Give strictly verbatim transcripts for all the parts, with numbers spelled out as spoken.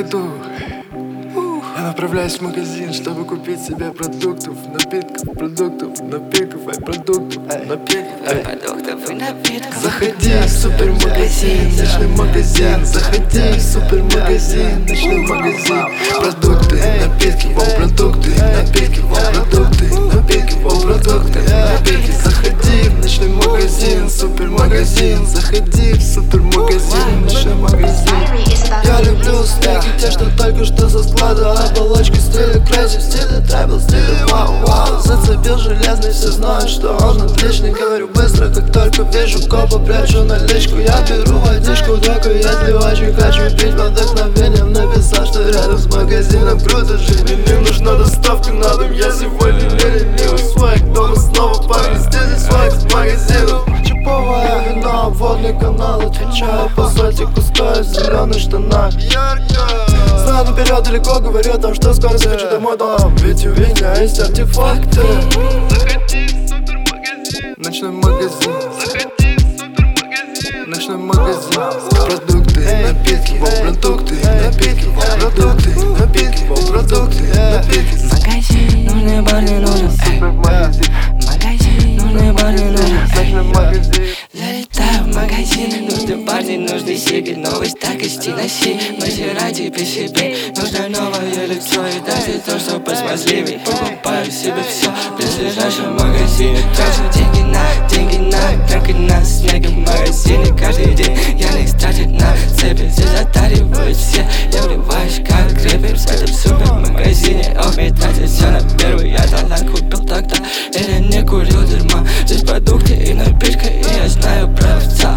я иду. Я направляюсь в магазин, чтобы купить себе продуктов, напитков, продуктов, напитков, ай, продуктов, напитков, ай. Продуктов и напитков. Заходи в супермагазин, ночной магазин. Заходи в супермагазин, ночной магазин. Продукты, напитки, вау, продукты, напитки, вау, продукты, напитки, вау, продукты, напитки. Заходи в ночной магазин, супермагазин. Заходи в супермагазин, ночной магазин. Я люблю снеги, те, что только что со склада. Оболочки в стиле crazy, в стиле трайбл, в стиле вау-вау. Зацепил железный, все знают, что он отличный. Говорю быстро, как только вижу копа, прячу наличку. Я беру водичку, только если очень хочу пить. Под вдохновением написал, что рядом с магазином круто жить. Мне не нужна доставка на дом, я сегодня не ленивый. Свайк дома снова пахнет, здесь свайк с магазином. Чиповое вино, водный канал, отвечаю по сотику, стоя в зеленых штанах. Знаю наперед, далеко говорю о том, что скоро захочу домой, дом. Ведь у меня есть артефакты. Заходи в супермагазин, ночной магазин. Заходи в супермагазин, ночной магазин. Продукты, напитки, вау, продукты, напитки, вау, продукты, напитки, вау, продукты, напитки. Магазин, нужны парни, нужен Супермагазин, магазин, нужны парни, нужен ночной магазин. Залетаю в магазин, нужны парни, нужны себе. Новость так и носи, Мазерати при себе. Нужно новое лицо и даже то, что посмазливей. Покупаю себе все в ближайшем магазине. Трачу деньги на, деньги на, как и на снеге в магазине. Каждый день Яндекс тратит на цепи, здесь затаривают все. Я вливаюсь как рэпер в этом супермагазине. Ох, мне тратит все на первый, я талант купил тогда. Или не курил дерьма, здесь продукты и напитка, и я знаю продавца.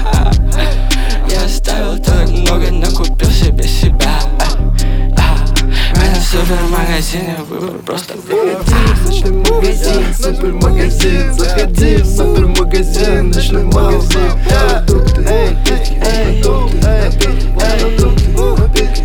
Я оставил так много, накупил себе себя. В этом супермагазине выбор просто Заходи в ночной магазин, супермагазин. Заходи в супермагазин, ночной магазин. Продукты, напитки, продукты, напитки, продукты, напитки.